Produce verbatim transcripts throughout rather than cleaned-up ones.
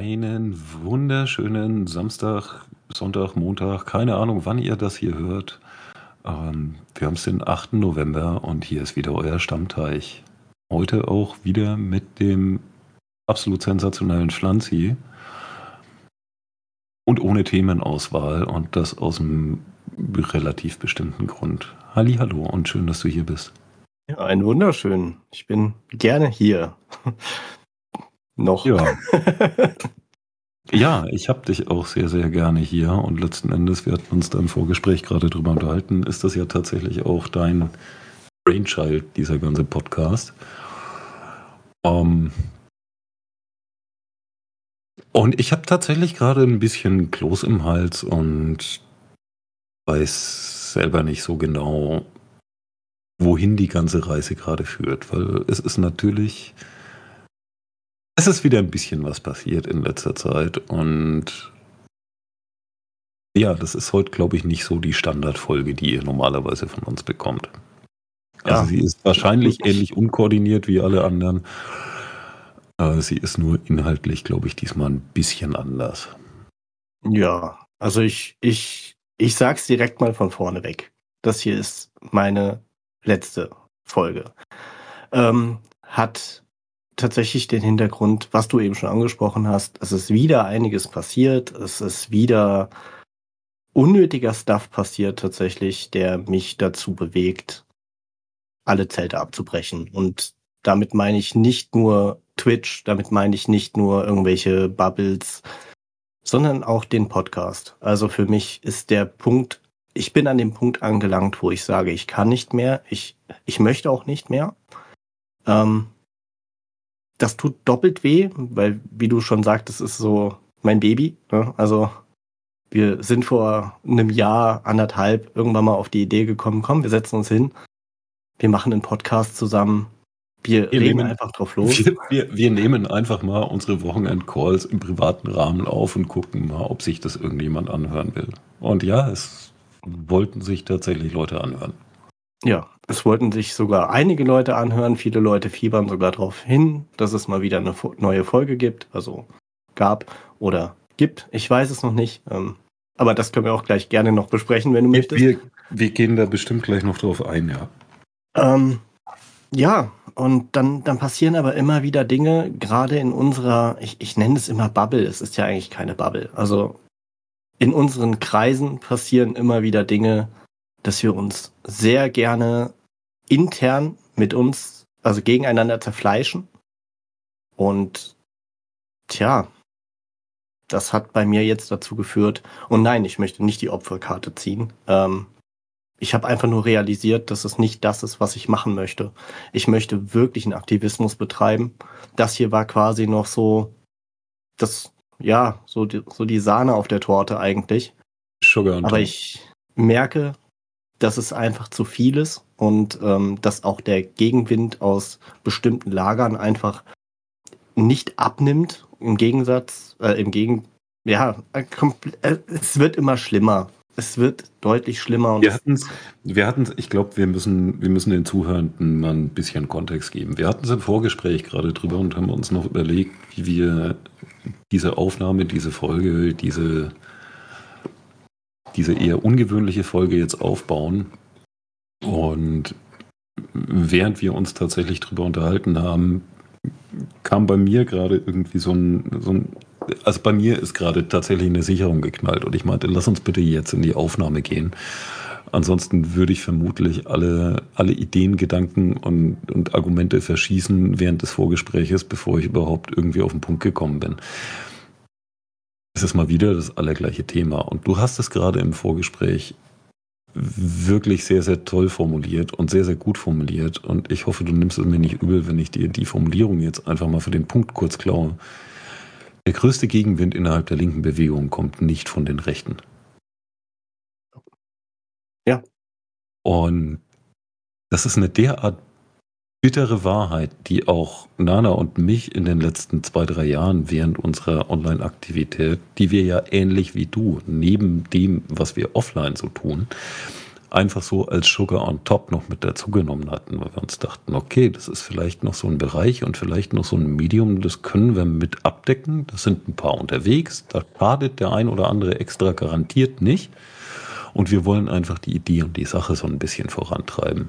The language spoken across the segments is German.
Einen wunderschönen Samstag, Sonntag, Montag, keine Ahnung, wann ihr das hier hört. Ähm, wir haben es den achten November und hier ist wieder euer Stammteich. Heute auch wieder mit dem absolut sensationellen Schlanzi und ohne Themenauswahl und das aus einem relativ bestimmten Grund. Hallihallo und schön, dass du hier bist. Ja, einen wunderschönen. Ich bin gerne hier. Noch. Ja. Ja, ich habe dich auch sehr, sehr gerne hier und letzten Endes, wir hatten uns da im Vorgespräch gerade drüber unterhalten, ist das ja tatsächlich auch dein Brainchild, dieser ganze Podcast. Um, und ich habe tatsächlich gerade ein bisschen Kloß im Hals und weiß selber nicht so genau, wohin die ganze Reise gerade führt, weil es ist natürlich, es ist wieder ein bisschen was passiert in letzter Zeit und ja, das ist heute, glaube ich, nicht so die Standardfolge, die ihr normalerweise von uns bekommt. Also Ja. sie ist wahrscheinlich ähnlich unkoordiniert wie alle anderen. Aber sie ist nur inhaltlich, glaube ich, diesmal ein bisschen anders. Ja, also ich, ich, ich sag's direkt mal von vorne weg. Das hier ist meine letzte Folge. Ähm, hat tatsächlich den Hintergrund, was du eben schon angesprochen hast. Es ist wieder einiges passiert. Es ist wieder unnötiger Stuff passiert tatsächlich, der mich dazu bewegt, alle Zelte abzubrechen. Und damit meine ich nicht nur Twitch, damit meine ich nicht nur irgendwelche Bubbles, sondern auch den Podcast. Also für mich ist der Punkt, ich bin an dem Punkt angelangt, wo ich sage, ich kann nicht mehr, ich, ich möchte auch nicht mehr. Ähm, das tut doppelt weh, weil, wie du schon sagtest, ist so mein Baby. Ne? Also wir sind vor einem Jahr, anderthalb, irgendwann mal auf die Idee gekommen, komm, wir setzen uns hin, wir machen einen Podcast zusammen, wir, Wir reden nehmen, einfach drauf los. wir, wir, wir nehmen einfach mal unsere Wochenend-Calls im privaten Rahmen auf und gucken mal, ob sich das irgendjemand anhören will. Und ja, es wollten sich tatsächlich Leute anhören. Ja, es wollten sich sogar einige Leute anhören, viele Leute fiebern sogar darauf hin, dass es mal wieder eine neue Folge gibt, also gab oder gibt, ich weiß es noch nicht, ähm, aber das können wir auch gleich gerne noch besprechen, wenn du Wir, möchtest. wir, wir gehen da bestimmt gleich noch drauf ein, ja. Ähm, ja, und dann, dann passieren aber immer wieder Dinge, gerade in unserer, ich, ich nenne es immer Bubble, es ist ja eigentlich keine Bubble, also in unseren Kreisen passieren immer wieder Dinge, dass wir uns sehr gerne intern mit uns, also gegeneinander zerfleischen. Und tja, das hat bei mir jetzt dazu geführt, und nein, ich möchte nicht die Opferkarte ziehen. Ähm, ich habe einfach nur realisiert, dass es nicht das ist, was ich machen möchte. Ich möchte wirklich einen Aktivismus betreiben. Das hier war quasi noch so, das, ja, so die, so die Sahne auf der Torte eigentlich. Sugar und Aber Top. ich merke, dass es einfach zu viel ist und ähm, dass auch der Gegenwind aus bestimmten Lagern einfach nicht abnimmt. Im Gegensatz, äh, im Gegen, ja, äh, es wird immer schlimmer. Es wird deutlich schlimmer. Und Wir hatten es, wir hatten's, ich glaube, wir müssen, wir müssen den Zuhörenden mal ein bisschen Kontext geben. Wir hatten es im Vorgespräch gerade drüber und haben uns noch überlegt, wie wir diese Aufnahme, diese Folge, diese, diese eher ungewöhnliche Folge jetzt aufbauen. Und während wir uns tatsächlich drüber unterhalten haben, kam bei mir gerade irgendwie so ein, so ein also bei mir ist gerade tatsächlich eine Sicherung geknallt und ich meinte, lass uns bitte jetzt in die Aufnahme gehen. Ansonsten würde ich vermutlich alle, alle Ideen, Gedanken und, und Argumente verschießen während des Vorgespräches, bevor ich überhaupt irgendwie auf den Punkt gekommen bin. Es ist mal wieder das allergleiche Thema. Und du hast es gerade im Vorgespräch wirklich sehr, sehr toll formuliert und sehr, sehr gut formuliert. Und ich hoffe, du nimmst es mir nicht übel, wenn ich dir die Formulierung jetzt einfach mal für den Punkt kurz klaue. Der größte Gegenwind innerhalb der linken Bewegung kommt nicht von den Rechten. Ja. Und das ist eine derart bittere Wahrheit, die auch Nana und mich in den letzten zwei, drei Jahren während unserer Online-Aktivität, die wir ja ähnlich wie du, neben dem, was wir offline so tun, einfach so als Sugar on top noch mit dazugenommen hatten, weil wir uns dachten, okay, das ist vielleicht noch so ein Bereich und vielleicht noch so ein Medium, das können wir mit abdecken. Das sind ein paar unterwegs, da schadet der ein oder andere extra garantiert nicht. Und wir wollen einfach die Idee und die Sache so ein bisschen vorantreiben.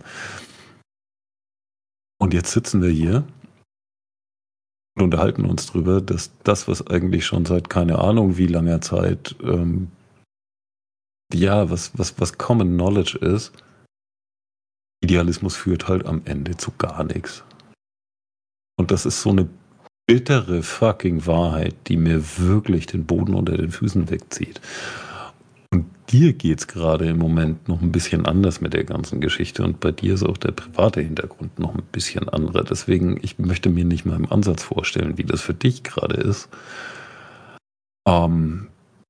Und jetzt sitzen wir hier und unterhalten uns drüber, dass das, was eigentlich schon seit keine Ahnung wie langer Zeit, ähm, ja, was, was, was Common Knowledge ist, Idealismus führt halt am Ende zu gar nichts. Und das ist so eine bittere fucking Wahrheit, die mir wirklich den Boden unter den Füßen wegzieht. Und dir geht's gerade im Moment noch ein bisschen anders mit der ganzen Geschichte und bei dir ist auch der private Hintergrund noch ein bisschen anderer. Deswegen, ich möchte mir nicht mal im Ansatz vorstellen, wie das für dich gerade ist. Ähm,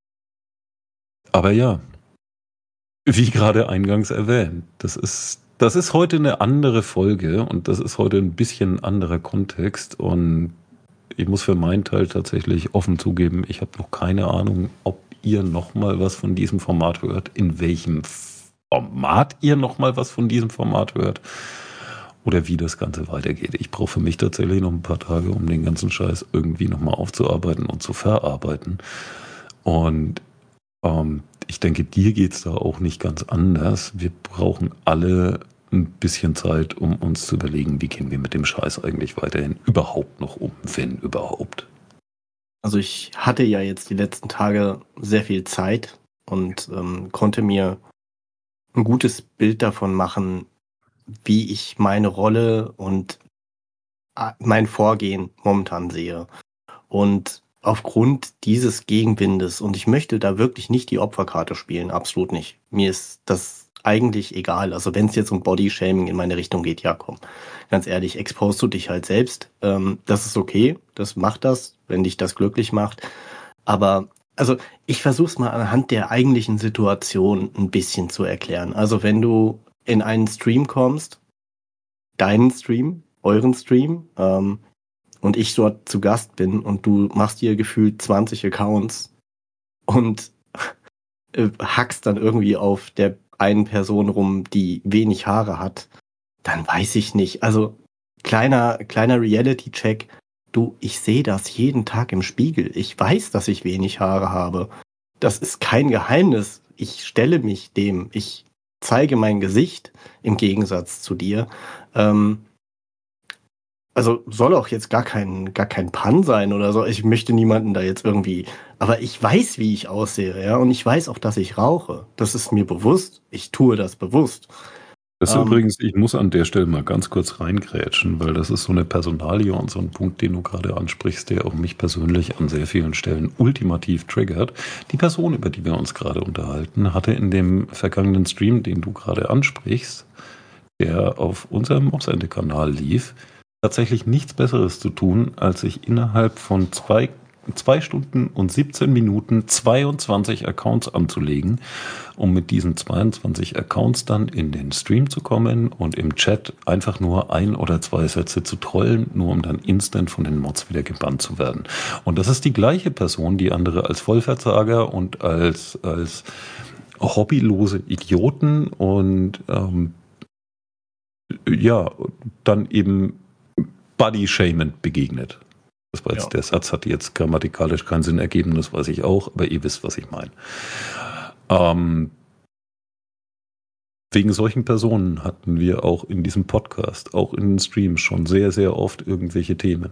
aber ja, wie gerade eingangs erwähnt, das ist, das ist heute eine andere Folge und das ist heute ein bisschen ein anderer Kontext und ich muss für meinen Teil tatsächlich offen zugeben, ich habe noch keine Ahnung, ob ihr nochmal was von diesem Format hört, in welchem Format ihr nochmal was von diesem Format hört oder wie das Ganze weitergeht. Ich brauche für mich tatsächlich noch ein paar Tage, um den ganzen Scheiß irgendwie nochmal aufzuarbeiten und zu verarbeiten. Und ähm, ich denke, dir geht es da auch nicht ganz anders. Wir brauchen alle ein bisschen Zeit, um uns zu überlegen, wie gehen wir mit dem Scheiß eigentlich weiterhin überhaupt noch um, wenn überhaupt. Also ich hatte ja jetzt die letzten Tage sehr viel Zeit und ähm, konnte mir ein gutes Bild davon machen, wie ich meine Rolle und mein Vorgehen momentan sehe. Und aufgrund dieses Gegenwindes, und ich möchte da wirklich nicht die Opferkarte spielen, absolut nicht. Mir ist das eigentlich egal. Also wenn es jetzt um Bodyshaming in meine Richtung geht, ja komm, ganz ehrlich, expost du dich halt selbst. Ähm, das ist okay, das macht das, wenn dich das glücklich macht. Aber also ich versuche es mal anhand der eigentlichen Situation ein bisschen zu erklären. Also wenn du in einen Stream kommst, deinen Stream, euren Stream, ähm, und ich dort zu Gast bin und du machst dir gefühlt zwanzig Accounts und äh, hackst dann irgendwie auf der einen Person rum, die wenig Haare hat, dann weiß ich nicht. Also kleiner, kleiner Reality-Check. Du, ich sehe das jeden Tag im Spiegel. Ich weiß, dass ich wenig Haare habe. Das ist kein Geheimnis. Ich stelle mich dem. Ich zeige mein Gesicht im Gegensatz zu dir. Ähm, Also soll auch jetzt gar kein, gar kein Pun sein oder so. Ich möchte niemanden da jetzt irgendwie. Aber ich weiß, wie ich aussehe, ja. Und ich weiß auch, dass ich rauche. Das ist mir bewusst. Ich tue das bewusst. Das ist Ähm, übrigens, ich muss an der Stelle mal ganz kurz reingrätschen, weil das ist so eine Personalie und so ein Punkt, den du gerade ansprichst, der auch mich persönlich an sehr vielen Stellen ultimativ triggert. Die Person, über die wir uns gerade unterhalten, hatte in dem vergangenen Stream, den du gerade ansprichst, der auf unserem Mobsende-Kanal lief, tatsächlich nichts Besseres zu tun, als sich innerhalb von zwei, zwei Stunden und siebzehn Minuten zweiundzwanzig Accounts anzulegen, um mit diesen zweiundzwanzig Accounts dann in den Stream zu kommen und im Chat einfach nur ein oder zwei Sätze zu trollen, nur um dann instant von den Mods wieder gebannt zu werden. Und das ist die gleiche Person, die andere als Vollversager und als, als hobbylose Idioten und ähm, ja, dann eben Body-Shaming begegnet. Das war jetzt, ja. Der Satz hat jetzt grammatikalisch keinen Sinn ergeben, das weiß ich auch, aber ihr wisst, was ich meine. Ähm, wegen solchen Personen hatten wir auch in diesem Podcast, auch in den Streams schon sehr, sehr oft irgendwelche Themen.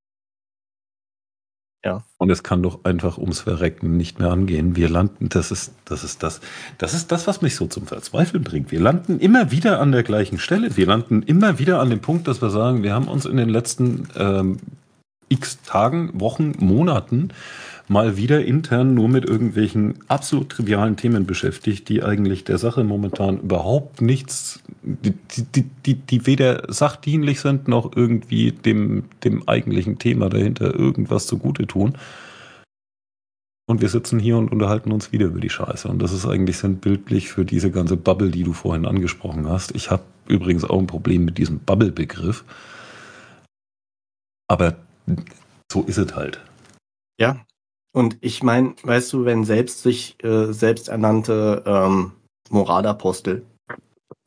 Ja. Und es kann doch einfach ums Verrecken nicht mehr angehen. Wir landen, das ist, das ist das, das ist das, was mich so zum Verzweifeln bringt. Wir landen immer wieder an der gleichen Stelle. Wir landen immer wieder an dem Punkt, dass wir sagen, wir haben uns in den letzten ähm, x Tagen, Wochen, Monaten mal wieder intern nur mit irgendwelchen absolut trivialen Themen beschäftigt, die eigentlich der Sache momentan überhaupt nichts, die, die, die, die weder sachdienlich sind, noch irgendwie dem, dem eigentlichen Thema dahinter irgendwas zugute tun. Und wir sitzen hier und unterhalten uns wieder über die Scheiße. Und das ist eigentlich sinnbildlich für diese ganze Bubble, die du vorhin angesprochen hast. Ich habe übrigens auch ein Problem mit diesem Bubble-Begriff. Aber so ist es halt. Ja. Und ich meine, weißt du, wenn selbst sich äh, selbsternannte ähm, Moralapostel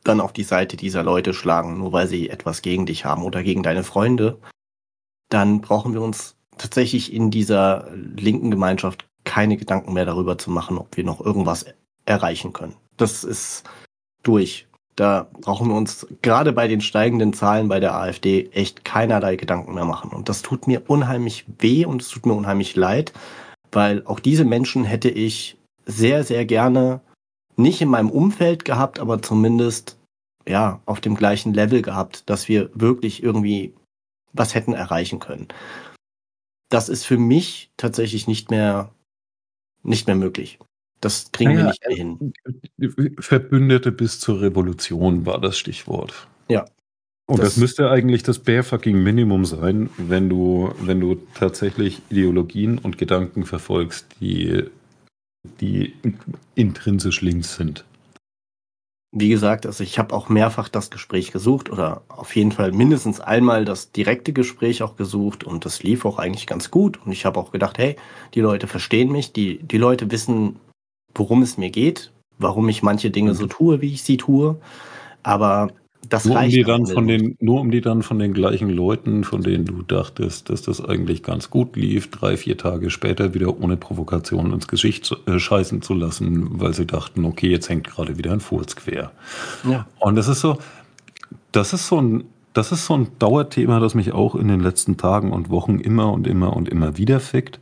dann auf die Seite dieser Leute schlagen, nur weil sie etwas gegen dich haben oder gegen deine Freunde, dann brauchen wir uns tatsächlich in dieser linken Gemeinschaft keine Gedanken mehr darüber zu machen, ob wir noch irgendwas erreichen können. Das ist durch. Da brauchen wir uns gerade bei den steigenden Zahlen bei der AfD echt keinerlei Gedanken mehr machen. Und das tut mir unheimlich weh und es tut mir unheimlich leid, weil auch diese Menschen hätte ich sehr, sehr gerne nicht in meinem Umfeld gehabt, aber zumindest ja auf dem gleichen Level gehabt, dass wir wirklich irgendwie was hätten erreichen können. Das ist für mich tatsächlich nicht mehr nicht mehr möglich. Das kriegen naja, wir nicht mehr hin. Verbündete bis zur Revolution war das Stichwort. Ja. Und das, das müsste eigentlich das bare fucking Minimum sein, wenn du, wenn du tatsächlich Ideologien und Gedanken verfolgst, die, die intrinsisch links sind. Wie gesagt, also ich habe auch mehrfach das Gespräch gesucht oder auf jeden Fall mindestens einmal das direkte Gespräch auch gesucht und das lief auch eigentlich ganz gut. Und ich habe auch gedacht, hey, die Leute verstehen mich, die, die Leute wissen, worum es mir geht, warum ich manche Dinge so tue, wie ich sie tue. Aber das nur reicht um die dann von den, nur um die dann von den gleichen Leuten, von denen du dachtest, dass das eigentlich ganz gut lief, drei, vier Tage später wieder ohne Provokation ins Gesicht zu, äh, scheißen zu lassen, weil sie dachten, okay, jetzt hängt gerade wieder ein Furz quer. Ja. Und das ist so, das ist so ein, das ist so ein Dauerthema, das mich auch in den letzten Tagen und Wochen immer und immer und immer wieder fickt.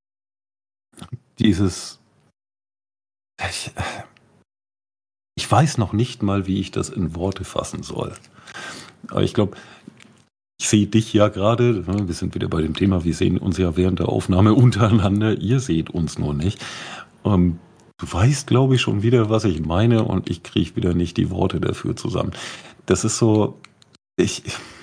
Dieses, ich, Ich weiß noch nicht mal, wie ich das in Worte fassen soll. Aber ich glaube, ich sehe dich ja gerade, wir sind wieder bei dem Thema, wir sehen uns ja während der Aufnahme untereinander, ihr seht uns nur nicht. Ähm, du weißt, glaube ich, schon wieder, was ich meine und ich kriege wieder nicht die Worte dafür zusammen. Das ist so, ich,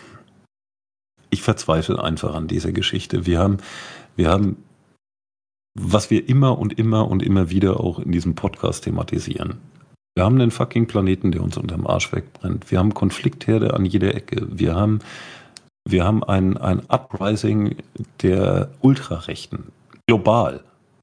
ich verzweifle einfach an dieser Geschichte. Wir haben, wir haben, was wir immer und immer und immer wieder auch in diesem Podcast thematisieren. Wir haben einen fucking Planeten, der uns unterm Arsch wegbrennt. Wir haben Konfliktherde an jeder Ecke. Wir haben, wir haben ein, ein Uprising der Ultrarechten. Global.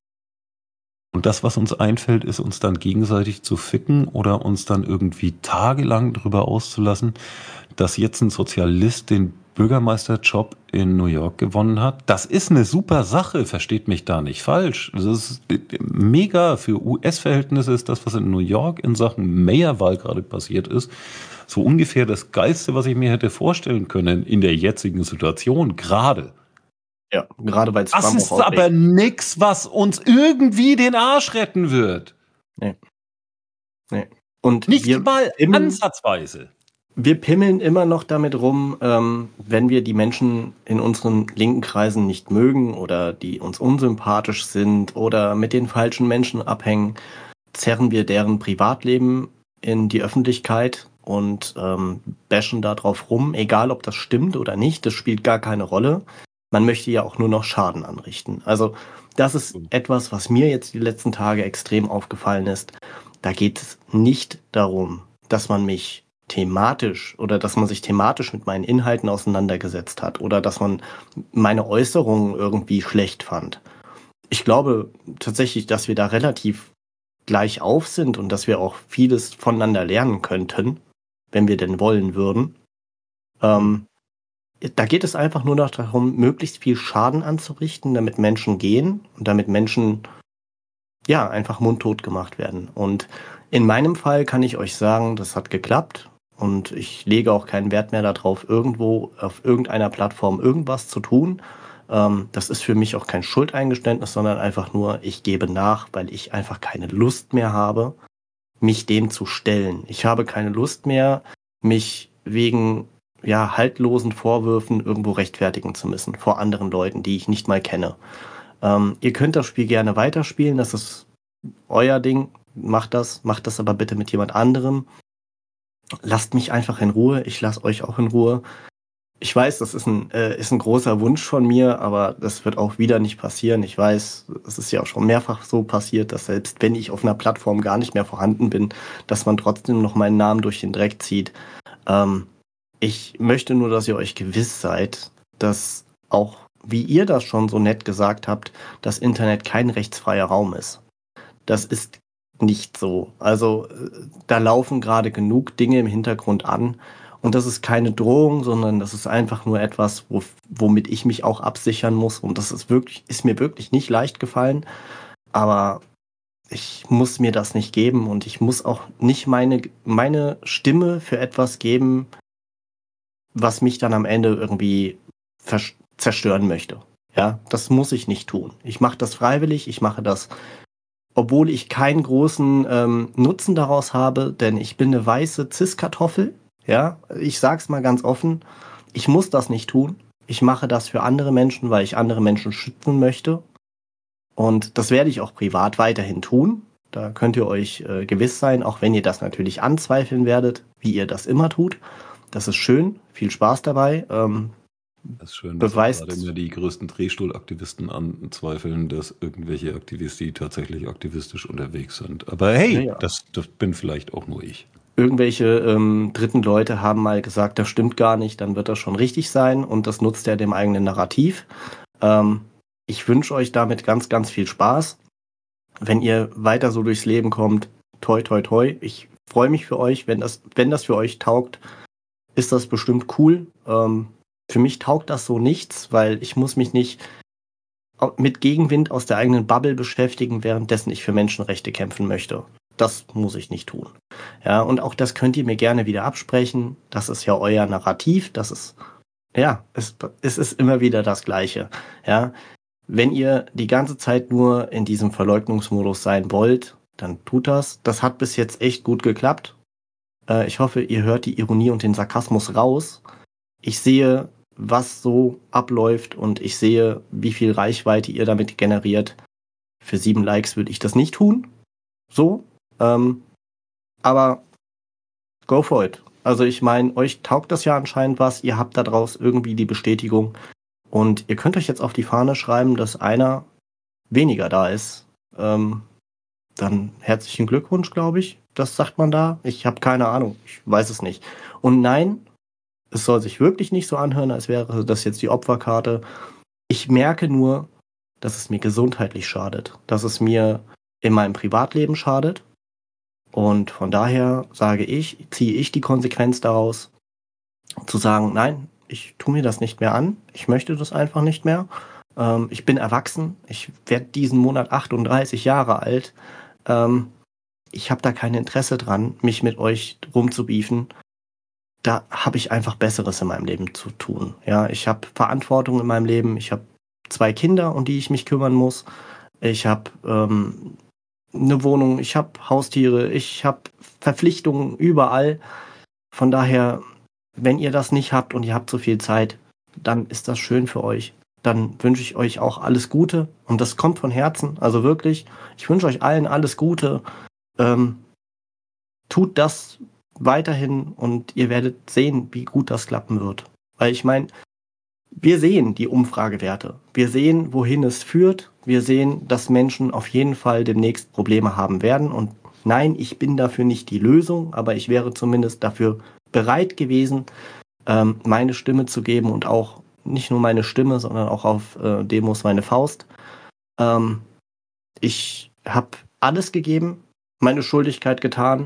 Und das, was uns einfällt, ist, uns dann gegenseitig zu ficken oder uns dann irgendwie tagelang darüber auszulassen, dass jetzt ein Sozialist den Bürgermeisterjob in New York gewonnen hat. Das ist eine super Sache, versteht mich da nicht falsch. Das ist mega für U S-Verhältnisse, ist das, was in New York in Sachen Mayorwahl gerade passiert ist, so ungefähr das Geilste, was ich mir hätte vorstellen können in der jetzigen Situation, gerade. Ja, gerade weil es Das ist aber nix, was uns irgendwie den Arsch retten wird. Nee. Nee. Und nicht wir mal pimmeln, ansatzweise. Wir pimmeln immer noch damit rum, ähm, wenn wir die Menschen in unseren linken Kreisen nicht mögen oder die uns unsympathisch sind oder mit den falschen Menschen abhängen, zerren wir deren Privatleben in die Öffentlichkeit und ähm, bashen da drauf rum, egal ob das stimmt oder nicht, das spielt gar keine Rolle. Man möchte ja auch nur noch Schaden anrichten. Also das ist etwas, was mir jetzt die letzten Tage extrem aufgefallen ist. Da geht es nicht darum, dass man mich thematisch oder dass man sich thematisch mit meinen Inhalten auseinandergesetzt hat oder dass man meine Äußerungen irgendwie schlecht fand. Ich glaube tatsächlich, dass wir da relativ gleich auf sind und dass wir auch vieles voneinander lernen könnten, wenn wir denn wollen würden. Ähm, da geht es einfach nur noch darum, möglichst viel Schaden anzurichten, damit Menschen gehen und damit Menschen ja einfach mundtot gemacht werden. Und in meinem Fall kann ich euch sagen, das hat geklappt. Und ich lege auch keinen Wert mehr darauf, irgendwo auf irgendeiner Plattform irgendwas zu tun. Ähm, das ist für mich auch kein Schuldeingeständnis, sondern einfach nur, ich gebe nach, weil ich einfach keine Lust mehr habe, mich dem zu stellen. Ich habe keine Lust mehr, mich wegen ja haltlosen Vorwürfen irgendwo rechtfertigen zu müssen vor anderen Leuten, die ich nicht mal kenne. Ähm, ihr könnt das Spiel gerne weiterspielen, das ist euer Ding. Macht das, macht das aber bitte mit jemand anderem. Lasst mich einfach in Ruhe, ich lasse euch auch in Ruhe. Ich weiß, das ist ein, äh, ist ein großer Wunsch von mir, aber das wird auch wieder nicht passieren. Ich weiß, es ist ja auch schon mehrfach so passiert, dass selbst wenn ich auf einer Plattform gar nicht mehr vorhanden bin, dass man trotzdem noch meinen Namen durch den Dreck zieht. Ähm, ich möchte nur, dass ihr euch gewiss seid, dass auch, wie ihr das schon so nett gesagt habt, das Internet kein rechtsfreier Raum ist. Das ist nicht so. Also da laufen gerade genug Dinge im Hintergrund an. Und das ist keine Drohung, sondern das ist einfach nur etwas, wo, womit ich mich auch absichern muss. Und das ist wirklich, ist mir wirklich nicht leicht gefallen. Aber ich muss mir das nicht geben und ich muss auch nicht meine, meine Stimme für etwas geben, was mich dann am Ende irgendwie vers- zerstören möchte. Ja, das muss ich nicht tun. Ich mache das freiwillig, ich mache das, obwohl ich keinen großen ähm, Nutzen daraus habe, denn ich bin eine weiße Cis-Kartoffel. Ja, ich sag's mal ganz offen, ich muss das nicht tun. Ich mache das für andere Menschen, weil ich andere Menschen schützen möchte. Und das werde ich auch privat weiterhin tun. Da könnt ihr euch äh, gewiss sein, auch wenn ihr das natürlich anzweifeln werdet, wie ihr das immer tut. Das ist schön, viel Spaß dabei. Ähm, Das ist schön, dass beweist gerade immer die größten Drehstuhlaktivisten anzweifeln, dass irgendwelche Aktivisten tatsächlich aktivistisch unterwegs sind. Aber hey, ja, ja. Das, das bin vielleicht auch nur ich. Irgendwelche ähm, dritten Leute haben mal gesagt, das stimmt gar nicht, dann wird das schon richtig sein und das nutzt ja dem eigenen Narrativ. Ähm, ich wünsche euch damit ganz, ganz viel Spaß. Wenn ihr weiter so durchs Leben kommt, toi, toi, toi. Ich freue mich für euch, wenn das, wenn das für euch taugt, ist das bestimmt cool. Ähm, für mich taugt das so nichts, weil ich muss mich nicht mit Gegenwind aus der eigenen Bubble beschäftigen, währenddessen ich für Menschenrechte kämpfen möchte. Das muss ich nicht tun. Ja, und auch das könnt ihr mir gerne wieder absprechen. Das ist ja euer Narrativ. Das ist, ja, es, es ist immer wieder das Gleiche. Ja, wenn ihr die ganze Zeit nur in diesem Verleugnungsmodus sein wollt, dann tut das. Das hat bis jetzt echt gut geklappt. Äh, ich hoffe, ihr hört die Ironie und den Sarkasmus raus. Ich sehe, was so abläuft und ich sehe, wie viel Reichweite ihr damit generiert. Für sieben Likes würde ich das nicht tun. So. Ähm, aber go for it. Also ich meine, euch taugt das ja anscheinend was. Ihr habt daraus irgendwie die Bestätigung. Und ihr könnt euch jetzt auf die Fahne schreiben, dass einer weniger da ist. Ähm, dann herzlichen Glückwunsch, glaube ich. Das sagt man da. Ich habe keine Ahnung. Ich weiß es nicht. Und nein, es soll sich wirklich nicht so anhören, als wäre das jetzt die Opferkarte. Ich merke nur, dass es mir gesundheitlich schadet. Dass es mir in meinem Privatleben schadet. Und von daher sage ich, ziehe ich die Konsequenz daraus, zu sagen, nein, ich tue mir das nicht mehr an. Ich möchte das einfach nicht mehr. Ähm, ich bin erwachsen. Ich werde diesen Monat achtunddreißig Jahre alt. Ähm, ich habe da kein Interesse dran, mich mit euch rumzubiefen. Da habe ich einfach Besseres in meinem Leben zu tun. Ja, ich habe Verantwortung in meinem Leben. Ich habe zwei Kinder, um die ich mich kümmern muss. Ich habe ähm, eine Wohnung, ich habe Haustiere, ich habe Verpflichtungen überall. Von daher, wenn ihr das nicht habt und ihr habt so viel Zeit, dann ist das schön für euch. Dann wünsche ich euch auch alles Gute. Und das kommt von Herzen. Also wirklich, ich wünsche euch allen alles Gute. Ähm, tut das weiterhin und ihr werdet sehen, wie gut das klappen wird. Weil ich meine, wir sehen die Umfragewerte. Wir sehen, wohin es führt. Wir sehen, dass Menschen auf jeden Fall demnächst Probleme haben werden. Und nein, ich bin dafür nicht die Lösung, aber ich wäre zumindest dafür bereit gewesen, ähm, meine Stimme zu geben und auch nicht nur meine Stimme, sondern auch auf äh, Demos meine Faust. Ähm, ich habe alles gegeben, meine Schuldigkeit getan.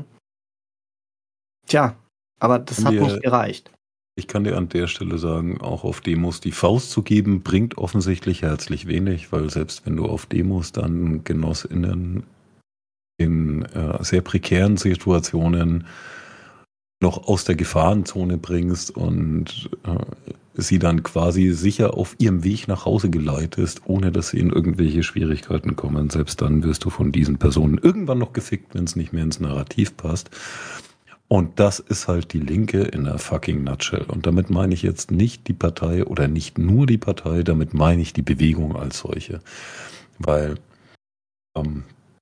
Tja, aber das hat dir, nicht gereicht. Ich kann dir an der Stelle sagen, auch auf Demos die Faust zu geben, bringt offensichtlich herzlich wenig, weil selbst wenn du auf Demos dann GenossInnen in äh, sehr prekären Situationen noch aus der Gefahrenzone bringst und äh, sie dann quasi sicher auf ihrem Weg nach Hause geleitest, ohne dass sie in irgendwelche Schwierigkeiten kommen. Selbst dann wirst du von diesen Personen irgendwann noch gefickt, wenn es nicht mehr ins Narrativ passt. Und das ist halt die Linke in der fucking Nutshell. Und damit meine ich jetzt nicht die Partei oder nicht nur die Partei, damit meine ich die Bewegung als solche. Weil ähm,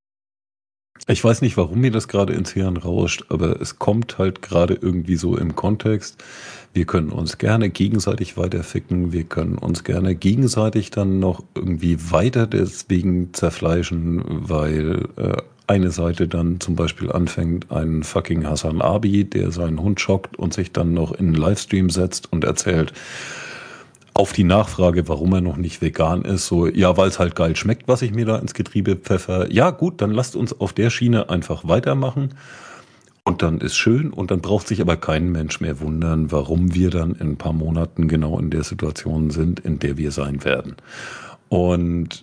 ich weiß nicht, warum mir das gerade ins Hirn rauscht, aber es kommt halt gerade irgendwie so im Kontext. Wir können uns gerne gegenseitig weiterficken, wir können uns gerne gegenseitig dann noch irgendwie weiter deswegen zerfleischen, weil äh, eine Seite dann zum Beispiel anfängt, einen fucking Hassan Abi, der seinen Hund schockt und sich dann noch in einen Livestream setzt und erzählt, Auf die Nachfrage, warum er noch nicht vegan ist, so, ja, weil es halt geil schmeckt, was ich mir da ins Getriebe pfeffer. Ja, gut, dann lasst uns auf der Schiene einfach weitermachen. Und dann ist schön und dann braucht sich aber kein Mensch mehr wundern, warum wir dann in ein paar Monaten genau in der Situation sind, in der wir sein werden. Und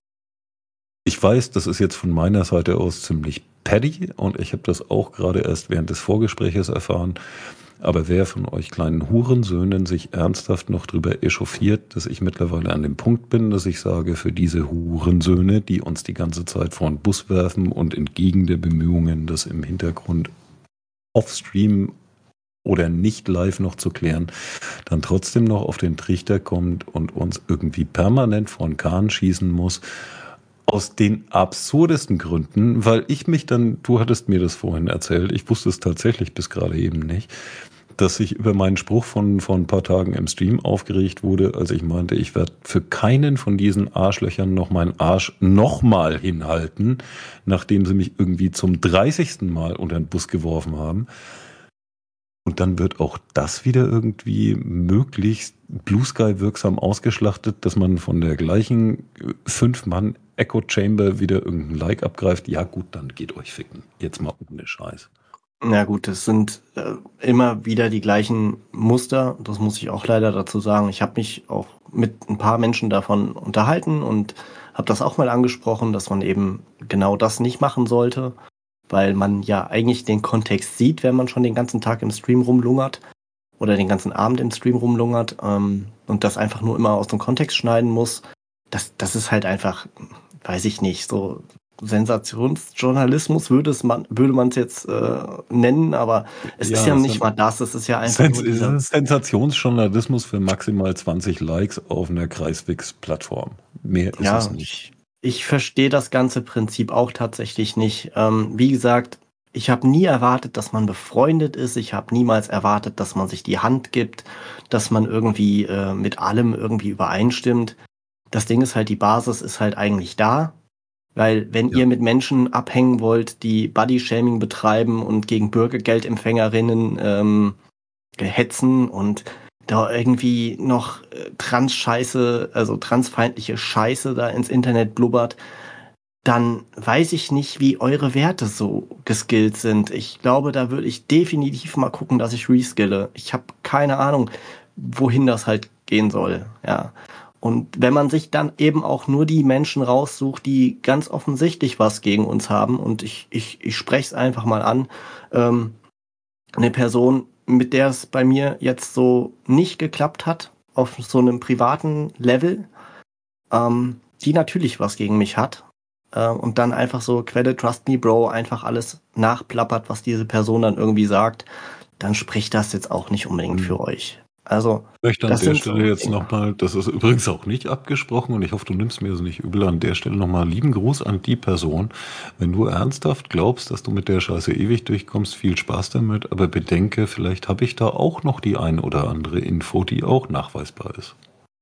ich weiß, das ist jetzt von meiner Seite aus ziemlich paddy und ich habe das auch gerade erst während des Vorgespräches erfahren. Aber wer von euch kleinen Hurensöhnen sich ernsthaft noch drüber echauffiert, dass ich mittlerweile an dem Punkt bin, dass ich sage, für diese Hurensöhne, die uns die ganze Zeit vor den Bus werfen und entgegen der Bemühungen, das im Hintergrund offstream oder nicht live noch zu klären, dann trotzdem noch auf den Trichter kommt und uns irgendwie permanent vor den Kahn schießen muss, aus den absurdesten Gründen, weil ich mich dann, du hattest mir das vorhin erzählt, ich wusste es tatsächlich bis gerade eben nicht, dass ich über meinen Spruch von vor ein paar Tagen im Stream aufgeregt wurde, als ich meinte, ich werde für keinen von diesen Arschlöchern noch meinen Arsch nochmal hinhalten, nachdem sie mich irgendwie zum dreißigsten Mal unter den Bus geworfen haben. Und dann wird auch das wieder irgendwie möglichst Blue Sky wirksam ausgeschlachtet, dass man von der gleichen fünf-Mann Echo Chamber wieder irgendein Like abgreift. Ja gut, dann geht euch ficken. Jetzt mal ohne Scheiß. Na gut, es sind äh, immer wieder die gleichen Muster. Das muss ich auch leider dazu sagen. Ich habe mich auch mit ein paar Menschen davon unterhalten und habe das auch mal angesprochen, dass man eben genau das nicht machen sollte, weil man ja eigentlich den Kontext sieht, wenn man schon den ganzen Tag im Stream rumlungert oder den ganzen Abend im Stream rumlungert ähm, und das einfach nur immer aus dem Kontext schneiden muss. Das, das ist halt einfach, weiß ich nicht, so Sensationsjournalismus würde es man würde man es jetzt äh, nennen, aber es Ja, ist ja es nicht sind- mal das, es ist ja einfach Sens nur dieser, Sensationsjournalismus für maximal zwanzig Likes auf einer Kreiswix-Plattform. Mehr ist ja, es nicht. ich, ich verstehe das ganze Prinzip auch tatsächlich nicht. Ähm, wie gesagt, ich habe nie erwartet, dass man befreundet ist. Ich habe niemals erwartet, dass man sich die Hand gibt, dass man irgendwie äh, mit allem irgendwie übereinstimmt. Das Ding ist halt, die Basis ist halt eigentlich da. Weil wenn Ja. ihr mit Menschen abhängen wollt, die Body-Shaming betreiben und gegen Bürgergeldempfängerinnen ähm, hetzen und da irgendwie noch äh, Trans-Scheiße, also transfeindliche Scheiße da ins Internet blubbert, dann weiß ich nicht, wie eure Werte so geskillt sind. Ich glaube, da würde ich definitiv mal gucken, dass ich reskille. Ich habe keine Ahnung, wohin das halt gehen soll. Ja. Und wenn man sich dann eben auch nur die Menschen raussucht, die ganz offensichtlich was gegen uns haben, und ich, ich, ich spreche es einfach mal an, ähm, eine Person, mit der es bei mir jetzt so nicht geklappt hat, auf so einem privaten Level, ähm, die natürlich was gegen mich hat, äh, und dann einfach so Quelle Trust Me Bro einfach alles nachplappert, was diese Person dann irgendwie sagt, dann spricht das jetzt auch nicht unbedingt für euch. Also, Ich möchte an das der sind so Stelle jetzt Dinge. nochmal, das ist übrigens auch nicht abgesprochen und ich hoffe, du nimmst mir das nicht übel, an der Stelle nochmal lieben Gruß an die Person. Wenn du ernsthaft glaubst, dass du mit der Scheiße ewig durchkommst, viel Spaß damit, aber bedenke, vielleicht habe ich da auch noch die ein oder andere Info, die auch nachweisbar ist.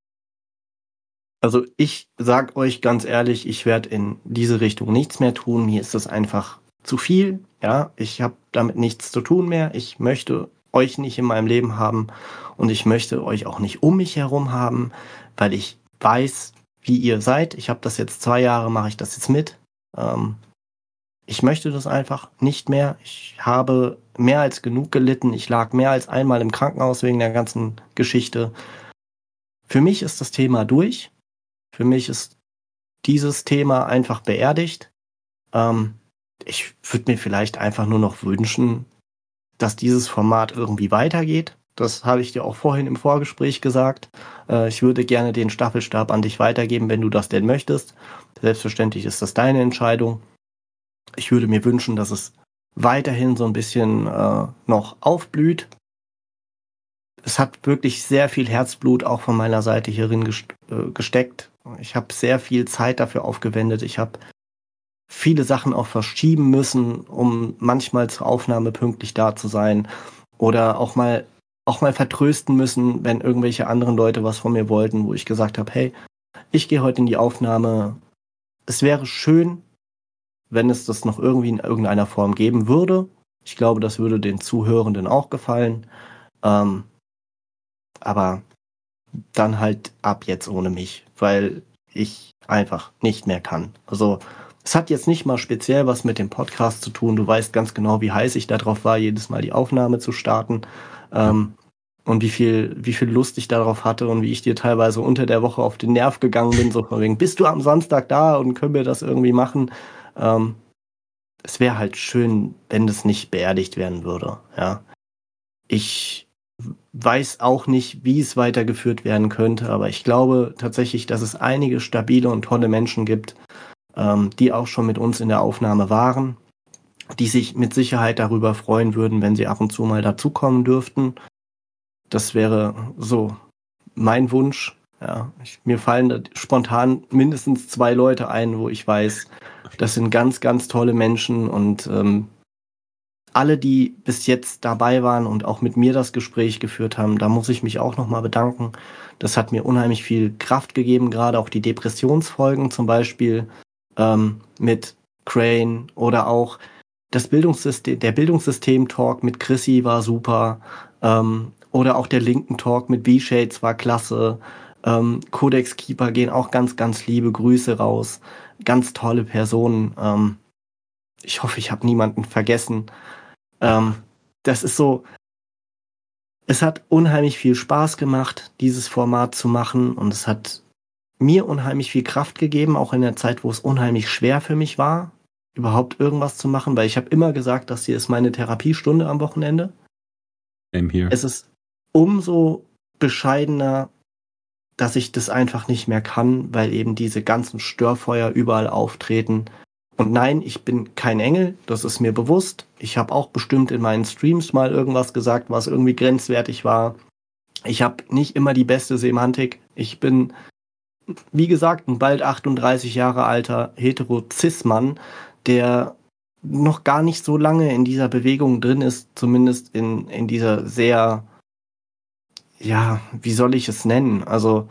Also ich sag euch ganz ehrlich, ich werde in diese Richtung nichts mehr tun. Mir ist das einfach zu viel. Ja, ich habe damit nichts zu tun mehr. Ich möchte euch nicht in meinem Leben haben und ich möchte euch auch nicht um mich herum haben, weil ich weiß, wie ihr seid. Ich habe das jetzt zwei Jahre, mache ich das jetzt mit. Ähm, ich möchte das einfach nicht mehr. Ich habe mehr als genug gelitten. Ich lag mehr als einmal im Krankenhaus wegen der ganzen Geschichte. Für mich ist das Thema durch. Für mich ist dieses Thema einfach beerdigt. Ähm, ich würde mir vielleicht einfach nur noch wünschen, dass dieses Format irgendwie weitergeht. Das habe ich dir auch vorhin im Vorgespräch gesagt. Äh, ich würde gerne den Staffelstab an dich weitergeben, wenn du das denn möchtest. Selbstverständlich ist das deine Entscheidung. Ich würde mir wünschen, dass es weiterhin so ein bisschen äh, noch aufblüht. Es hat wirklich sehr viel Herzblut auch von meiner Seite hierin gest- äh, gesteckt. Ich habe sehr viel Zeit dafür aufgewendet. Ich habe viele Sachen auch verschieben müssen, um manchmal zur Aufnahme pünktlich da zu sein. Oder auch mal, auch mal vertrösten müssen, wenn irgendwelche anderen Leute was von mir wollten, wo ich gesagt habe, hey, ich gehe heute in die Aufnahme. Es wäre schön, wenn es das noch irgendwie in irgendeiner Form geben würde. Ich glaube, das würde den Zuhörenden auch gefallen. Ähm, aber dann halt ab jetzt ohne mich, weil ich einfach nicht mehr kann. Also es hat jetzt nicht mal speziell was mit dem Podcast zu tun. Du weißt ganz genau, wie heiß ich darauf war, jedes Mal die Aufnahme zu starten. Ähm, und wie viel, wie viel Lust ich darauf hatte und wie ich dir teilweise unter der Woche auf den Nerv gegangen bin, so von wegen, bist du am Samstag da und können wir das irgendwie machen? Ähm, es wäre halt schön, wenn das nicht beerdigt werden würde, ja. Ich weiß auch nicht, wie es weitergeführt werden könnte, aber ich glaube tatsächlich, dass es einige stabile und tolle Menschen gibt, ähm, die auch schon mit uns in der Aufnahme waren, die sich mit Sicherheit darüber freuen würden, wenn sie ab und zu mal dazukommen dürften. Das wäre so mein Wunsch. Ja, ich, mir fallen da spontan mindestens zwei Leute ein, wo ich weiß, das sind ganz, ganz tolle Menschen und ähm, alle, die bis jetzt dabei waren und auch mit mir das Gespräch geführt haben, da muss ich mich auch nochmal bedanken. Das hat mir unheimlich viel Kraft gegeben, gerade auch die Depressionsfolgen zum Beispiel ähm, mit Crane oder auch das Bildungssystem, der Bildungssystem-Talk mit Chrissy war super, ähm, oder auch der linken Talk mit V-Shades war klasse. Ähm, Codex Keeper gehen auch ganz, ganz liebe Grüße raus. Ganz tolle Personen. Ähm, ich hoffe, ich habe niemanden vergessen. Ähm, das ist so, es hat unheimlich viel Spaß gemacht, dieses Format zu machen und es hat mir unheimlich viel Kraft gegeben, auch in der Zeit, wo es unheimlich schwer für mich war, überhaupt irgendwas zu machen, weil ich habe immer gesagt, das hier ist meine Therapiestunde am Wochenende. Same here. Es ist umso bescheidener, dass ich das einfach nicht mehr kann, weil eben diese ganzen Störfeuer überall auftreten. Und nein, ich bin kein Engel, das ist mir bewusst. Ich habe auch bestimmt in meinen Streams mal irgendwas gesagt, was irgendwie grenzwertig war. Ich habe nicht immer die beste Semantik. Ich bin, wie gesagt, ein bald achtunddreißig Jahre alter hetero-cis-Mann, der noch gar nicht so lange in dieser Bewegung drin ist, zumindest in, in dieser sehr, ja, wie soll ich es nennen? Also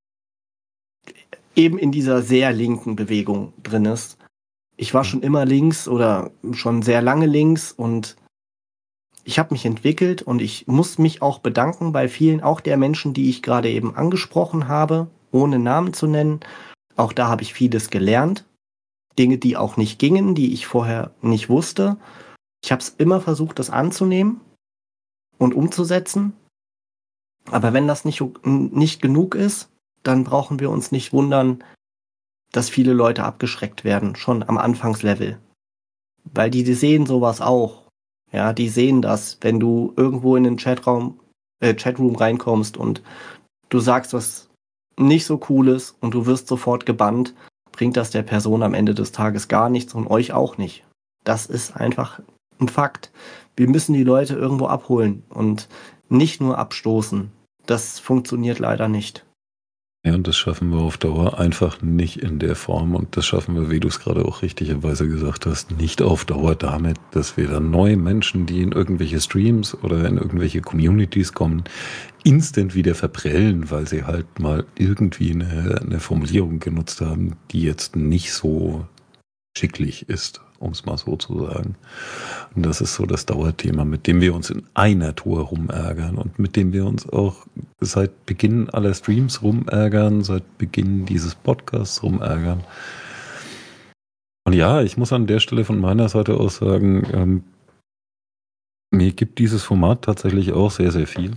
eben in dieser sehr linken Bewegung drin ist. Ich war schon immer links oder schon sehr lange links und ich habe mich entwickelt und ich muss mich auch bedanken bei vielen, auch der Menschen, die ich gerade eben angesprochen habe, ohne Namen zu nennen. Auch da habe ich vieles gelernt. Dinge, die auch nicht gingen, die ich vorher nicht wusste. Ich habe es immer versucht, das anzunehmen und umzusetzen. Aber wenn das nicht, nicht genug ist, dann brauchen wir uns nicht wundern, dass viele Leute abgeschreckt werden, schon am Anfangslevel. Weil die, die sehen sowas auch. Ja, die sehen das, wenn du irgendwo in den Chatraum, äh, Chatroom reinkommst und du sagst was nicht so Cooles und du wirst sofort gebannt, bringt das der Person am Ende des Tages gar nichts und euch auch nicht. Das ist einfach ein Fakt. Wir müssen die Leute irgendwo abholen und nicht nur abstoßen. Das funktioniert leider nicht. Ja, und das schaffen wir auf Dauer einfach nicht in der Form. Und das schaffen wir, wie du es gerade auch richtigerweise gesagt hast, nicht auf Dauer damit, dass wir dann neue Menschen, die in irgendwelche Streams oder in irgendwelche Communities kommen, instant wieder verprellen, weil sie halt mal irgendwie eine, eine Formulierung genutzt haben, die jetzt nicht so schicklich ist, um es mal so zu sagen. Und das ist so das Dauerthema, mit dem wir uns in einer Tour rumärgern und mit dem wir uns auch seit Beginn aller Streams rumärgern, seit Beginn dieses Podcasts rumärgern. Und ja, ich muss an der Stelle von meiner Seite aus sagen, ähm, mir gibt dieses Format tatsächlich auch sehr, sehr viel.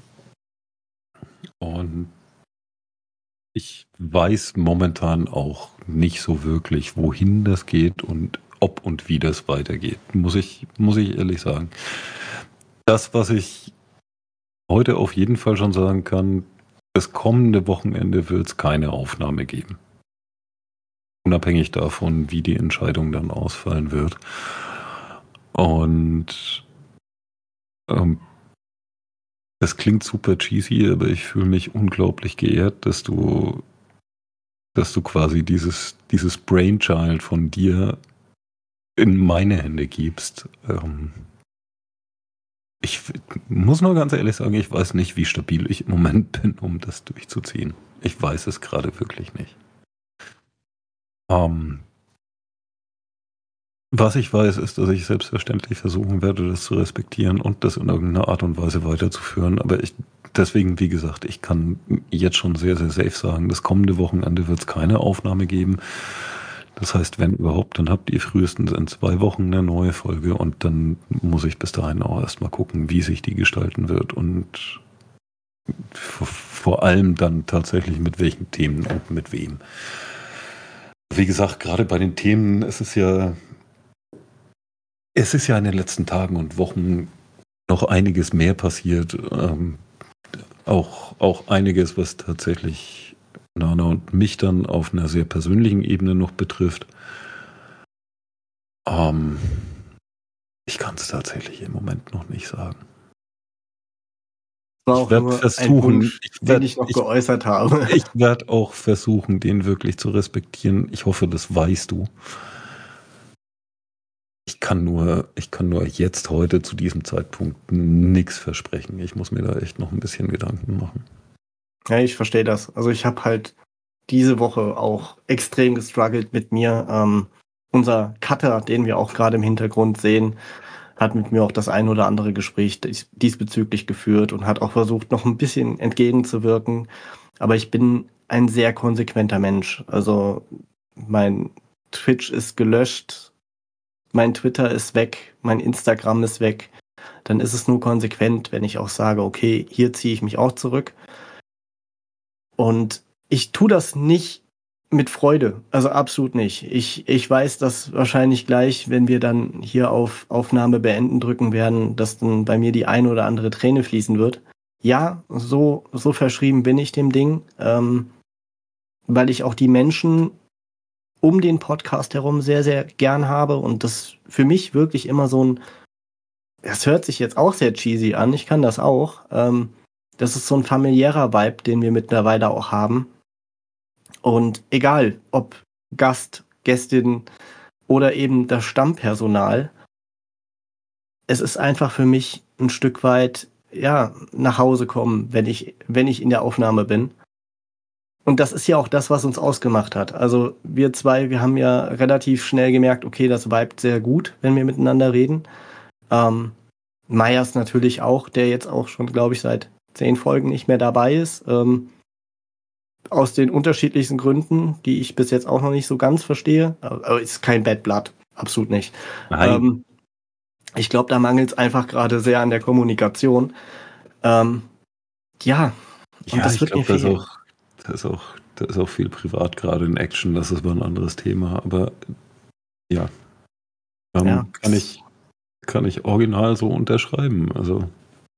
Und ich weiß momentan auch nicht so wirklich, wohin das geht und ob und wie das weitergeht, muss ich, muss ich ehrlich sagen. Das, was ich heute auf jeden Fall schon sagen kann, das kommende Wochenende wird es keine Aufnahme geben. Unabhängig davon, wie die Entscheidung dann ausfallen wird. Und ähm, das klingt super cheesy, aber ich fühle mich unglaublich geehrt, dass du, dass du quasi dieses, dieses Brainchild von dir in meine Hände gibst. Ähm, ich muss nur ganz ehrlich sagen, ich weiß nicht, wie stabil ich im Moment bin, um das durchzuziehen. Ich weiß es gerade wirklich nicht. Ähm, was ich weiß, ist, dass ich selbstverständlich versuchen werde, das zu respektieren und das in irgendeiner Art und Weise weiterzuführen. Aber ich deswegen, wie gesagt, ich kann jetzt schon sehr, sehr safe sagen, das kommende Wochenende wird es keine Aufnahme geben. Das heißt, wenn überhaupt, dann habt ihr frühestens in zwei Wochen eine neue Folge und dann muss ich bis dahin auch erstmal gucken, wie sich die gestalten wird und vor allem dann tatsächlich mit welchen Themen und mit wem. Wie gesagt, gerade bei den Themen, es ist ja, es ist ja in den letzten Tagen und Wochen noch einiges mehr passiert. Ähm, auch, auch einiges, was tatsächlich Nana und mich dann auf einer sehr persönlichen Ebene noch betrifft. Ähm, ich kann es tatsächlich im Moment noch nicht sagen. War Ich auch werde nur ein versuchen, Wunsch, ich den werde ich noch ich, geäußert habe. ich werd auch versuchen, den wirklich zu respektieren. Ich hoffe, das weißt du. Ich kann nur, ich kann nur jetzt heute zu diesem Zeitpunkt nichts versprechen. Ich muss mir da echt noch ein bisschen Gedanken machen. Ja, ich verstehe das. Also ich habe halt diese Woche auch extrem gestruggelt mit mir. Ähm, unser Cutter, den wir auch gerade im Hintergrund sehen, hat mit mir auch das ein oder andere Gespräch dies, diesbezüglich geführt und hat auch versucht, noch ein bisschen entgegenzuwirken. Aber ich bin ein sehr konsequenter Mensch. Also mein Twitch ist gelöscht, mein Twitter ist weg, mein Instagram ist weg. Dann ist es nur konsequent, wenn ich auch sage, okay, hier ziehe ich mich auch zurück. Und ich tue das nicht mit Freude, also absolut nicht. Ich, ich weiß, dass wahrscheinlich gleich, wenn wir dann hier auf Aufnahme beenden drücken werden, dass dann bei mir die eine oder andere Träne fließen wird. Ja, so, so verschrieben bin ich dem Ding, ähm, weil ich auch die Menschen um den Podcast herum sehr, sehr gern habe und das für mich wirklich immer so ein, das hört sich jetzt auch sehr cheesy an, ich kann das auch, ähm, das ist so ein familiärer Vibe, den wir mittlerweile auch haben. Und egal, ob Gast, Gästin oder eben das Stammpersonal, es ist einfach für mich ein Stück weit, ja, nach Hause kommen, wenn ich, wenn ich in der Aufnahme bin. Und das ist ja auch das, was uns ausgemacht hat. Also wir zwei, wir haben ja relativ schnell gemerkt, okay, das vibet sehr gut, wenn wir miteinander reden. Ähm, Meyers natürlich auch, der jetzt auch schon, glaube ich, seit zehn Folgen nicht mehr dabei ist. Ähm, aus den unterschiedlichsten Gründen, die ich bis jetzt auch noch nicht so ganz verstehe. Aber es ist kein Bad Blood, absolut nicht. Nein. Ähm, ich glaube, da mangelt es einfach gerade sehr an der Kommunikation. Ähm, ja, und Ja, das ich wird mir glaube, da ist fehlen. auch, da ist auch, da ist auch viel privat gerade in Action. Das ist aber ein anderes Thema. Aber ja, ähm, Ja, kann ich, kann ich original so unterschreiben. Also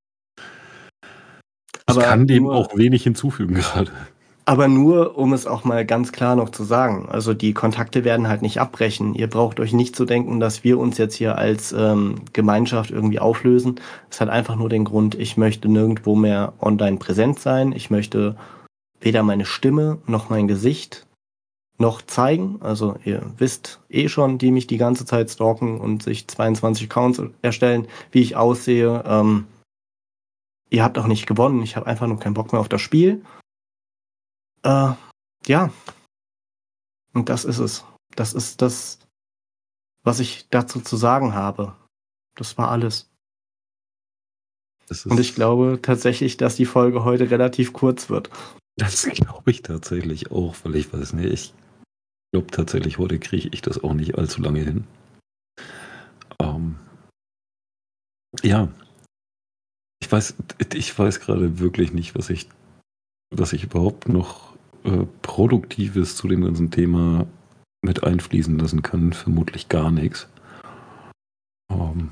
ich aber kann dem nur, auch wenig hinzufügen gerade. aber nur, um es auch mal ganz klar noch zu sagen. Also die Kontakte werden halt nicht abbrechen. Ihr braucht euch nicht zu denken, dass wir uns jetzt hier als ähm, Gemeinschaft irgendwie auflösen. Es hat einfach nur den Grund, ich möchte nirgendwo mehr online präsent sein. Ich möchte weder meine Stimme noch mein Gesicht noch zeigen. Also ihr wisst eh schon, die mich die ganze Zeit stalken und sich zweiundzwanzig Accounts erstellen, wie ich aussehe. Ähm, ihr habt auch nicht gewonnen. Ich habe einfach nur keinen Bock mehr auf das Spiel. Äh, ja, und das ist es. Das ist das, was ich dazu zu sagen habe. Das war alles. Das Und ich ist, glaube tatsächlich, dass die Folge heute relativ kurz wird. das glaube ich tatsächlich auch, weil ich weiß nicht, ich glaube tatsächlich, heute kriege ich das auch nicht allzu lange hin. Ähm, ja, ich weiß, ich weiß gerade wirklich nicht, was ich, was ich überhaupt noch äh, Produktives zu dem ganzen Thema mit einfließen lassen kann. Vermutlich gar nichts. Ähm,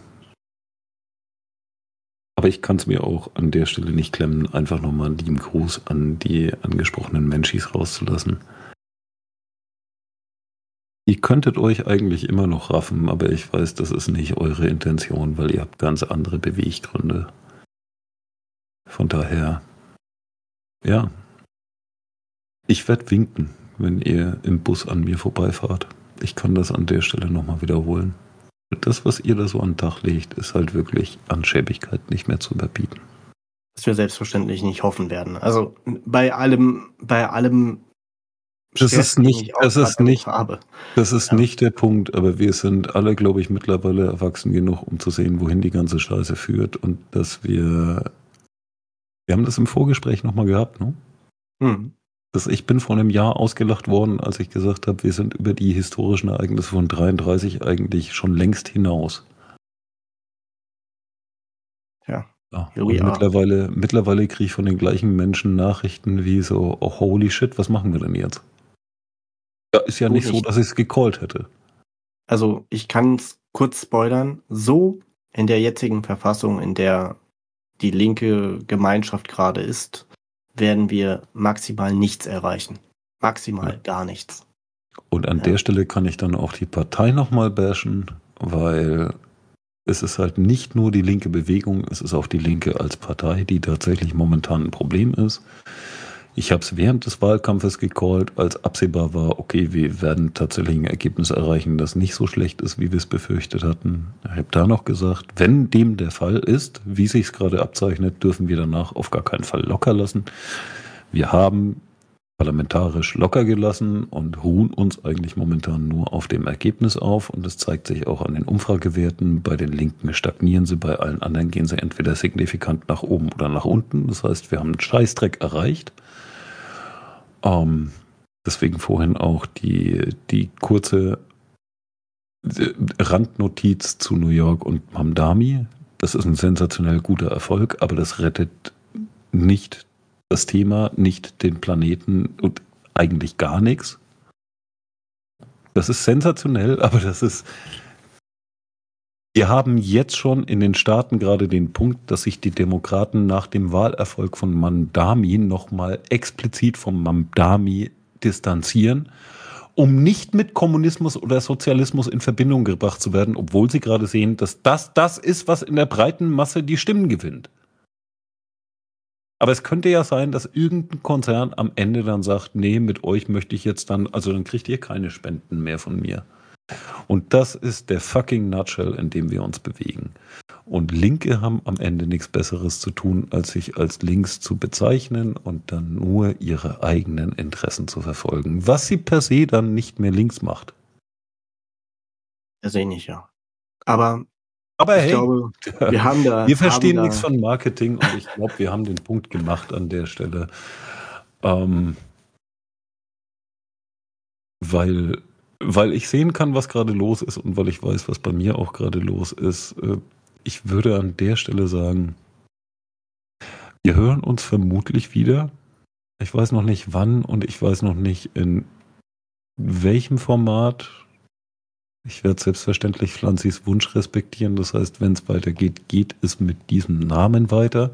aber ich kann es mir auch an der Stelle nicht klemmen, einfach nochmal einen lieben Gruß an die angesprochenen Menschis rauszulassen. Ihr könntet euch eigentlich immer noch raffen, aber ich weiß, das ist nicht eure Intention, weil ihr habt ganz andere Beweggründe. Von daher, ja, ich werde winken, wenn ihr im Bus an mir vorbeifahrt. Ich kann das an der Stelle nochmal wiederholen. Das, was ihr da so an den Tag legt, ist halt wirklich an Schäbigkeit nicht mehr zu überbieten. Was wir selbstverständlich nicht hoffen werden. Also bei allem, bei allem Das Stress, ist den nicht, ich auch das gerade ist damit nicht, habe. das ist Ja. nicht der Punkt, aber wir sind alle, glaube ich, mittlerweile erwachsen genug, um zu sehen, wohin die ganze Scheiße führt und dass wir Wir haben das im Vorgespräch nochmal gehabt, ne? Hm. Das, ich bin vor einem Jahr ausgelacht worden, als ich gesagt habe, wir sind über die historischen Ereignisse von dreiunddreißig eigentlich schon längst hinaus. Ja. Ja, Here und we are. mittlerweile, mittlerweile kriege ich von den gleichen Menschen Nachrichten wie so, oh, holy shit, was machen wir denn jetzt? Ja, ist ja Du nicht so, nicht. dass ich es gecallt hätte. Also ich kann es kurz spoilern. So in der jetzigen Verfassung, in der die linke Gemeinschaft gerade ist, werden wir maximal nichts erreichen. Maximal Ja. gar nichts. Und an Ja. der Stelle kann ich dann auch die Partei nochmal bashen, weil es ist halt nicht nur die linke Bewegung, es ist auch die Linke als Partei, die tatsächlich momentan ein Problem ist. Ich habe es während des Wahlkampfes gecallt, als absehbar war, okay, wir werden tatsächlich ein Ergebnis erreichen, das nicht so schlecht ist, wie wir es befürchtet hatten. Ich habe da noch gesagt, wenn dem der Fall ist, wie sich es gerade abzeichnet, dürfen wir danach auf gar keinen Fall locker lassen. Wir haben parlamentarisch locker gelassen und ruhen uns eigentlich momentan nur auf dem Ergebnis auf. Und es zeigt sich auch an den Umfragewerten. Bei den Linken stagnieren sie, bei allen anderen gehen sie entweder signifikant nach oben oder nach unten. Das heißt, wir haben einen Scheißdreck erreicht. Ähm, deswegen vorhin auch die, die kurze Randnotiz zu New York und Mamdani. Das ist ein sensationell guter Erfolg, aber das rettet nicht das Thema, nicht den Planeten und eigentlich gar nichts. Das ist sensationell, aber das ist. Wir haben jetzt schon in den Staaten gerade den Punkt, dass sich die Demokraten nach dem Wahlerfolg von Mamdani nochmal explizit vom Mamdani distanzieren, um nicht mit Kommunismus oder Sozialismus in Verbindung gebracht zu werden, obwohl sie gerade sehen, dass das das ist, was in der breiten Masse die Stimmen gewinnt. Aber es könnte ja sein, dass irgendein Konzern am Ende dann sagt, nee, mit euch möchte ich jetzt dann, also dann kriegt ihr keine Spenden mehr von mir. Und das ist der fucking Nutshell, in dem wir uns bewegen. Und Linke haben am Ende nichts Besseres zu tun, als sich als links zu bezeichnen und dann nur ihre eigenen Interessen zu verfolgen, was sie per se dann nicht mehr links macht. Das sehe ich ja. Aber, Aber ich hey, glaube, wir haben da. wir verstehen haben nichts da, von Marketing und ich glaube, wir haben den Punkt gemacht an der Stelle. Ähm, weil, weil ich sehen kann, was gerade los ist und weil ich weiß, was bei mir auch gerade los ist. Äh, ich würde an der Stelle sagen, wir hören uns vermutlich wieder. Ich weiß noch nicht wann und ich weiß noch nicht in welchem Format. Ich werde selbstverständlich Franzis Wunsch respektieren. Das heißt, wenn es weitergeht, geht es mit diesem Namen weiter.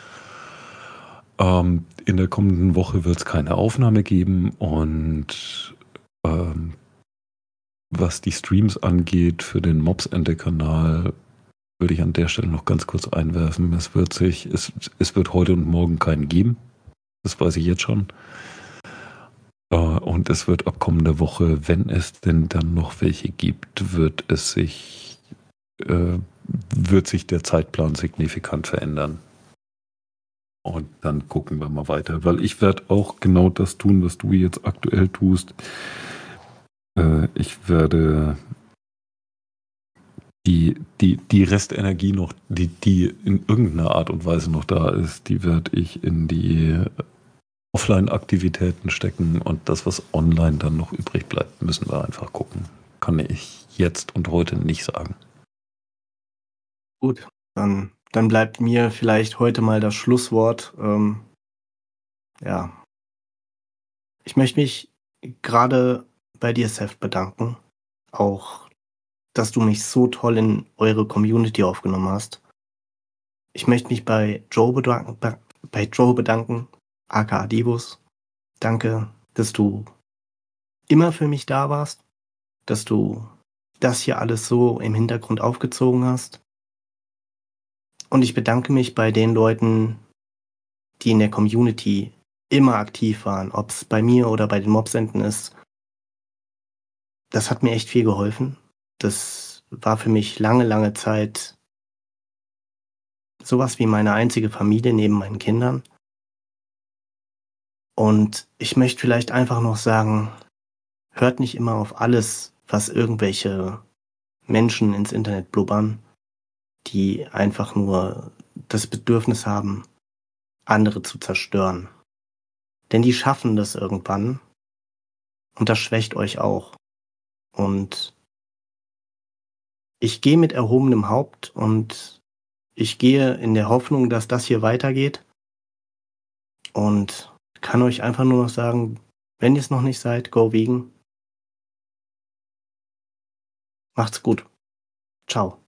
Ähm, in der kommenden Woche wird es keine Aufnahme geben und ähm, was die Streams angeht für den Mobs-Ente-Kanal, würde ich an der Stelle noch ganz kurz einwerfen. Es wird sich, es, es wird heute und morgen keinen geben. Das weiß ich jetzt schon. Äh, und es wird ab kommender Woche, wenn es denn dann noch welche gibt, wird es sich, äh, wird sich der Zeitplan signifikant verändern. Und dann gucken wir mal weiter, weil ich werde auch genau das tun, was du jetzt aktuell tust. Äh, ich werde die, die, die Restenergie noch, die, die in irgendeiner Art und Weise noch da ist, die werde ich in die Offline-Aktivitäten stecken und das, was online dann noch übrig bleibt, müssen wir einfach gucken. Kann ich jetzt und heute nicht sagen. Gut, dann, dann bleibt mir vielleicht heute mal das Schlusswort. Ähm, ja. Ich möchte mich gerade bei dir, Seth, bedanken. Auch, dass du mich so toll in eure Community aufgenommen hast. Ich möchte mich bei Joe bedanken, bei, bei Joe bedanken, aka Divus. Danke, dass du immer für mich da warst, dass du das hier alles so im Hintergrund aufgezogen hast. Und ich bedanke mich bei den Leuten, die in der Community immer aktiv waren, ob es bei mir oder bei den Mobsenden ist. Das hat mir echt viel geholfen. Das war für mich lange, lange Zeit sowas wie meine einzige Familie neben meinen Kindern. Und ich möchte vielleicht einfach noch sagen, hört nicht immer auf alles, was irgendwelche Menschen ins Internet blubbern, die einfach nur das Bedürfnis haben, andere zu zerstören. Denn die schaffen das irgendwann und das schwächt euch auch. Und ich gehe mit erhobenem Haupt und ich gehe in der Hoffnung, dass das hier weitergeht und kann euch einfach nur noch sagen, wenn ihr es noch nicht seid, go vegan. Macht's gut. Ciao.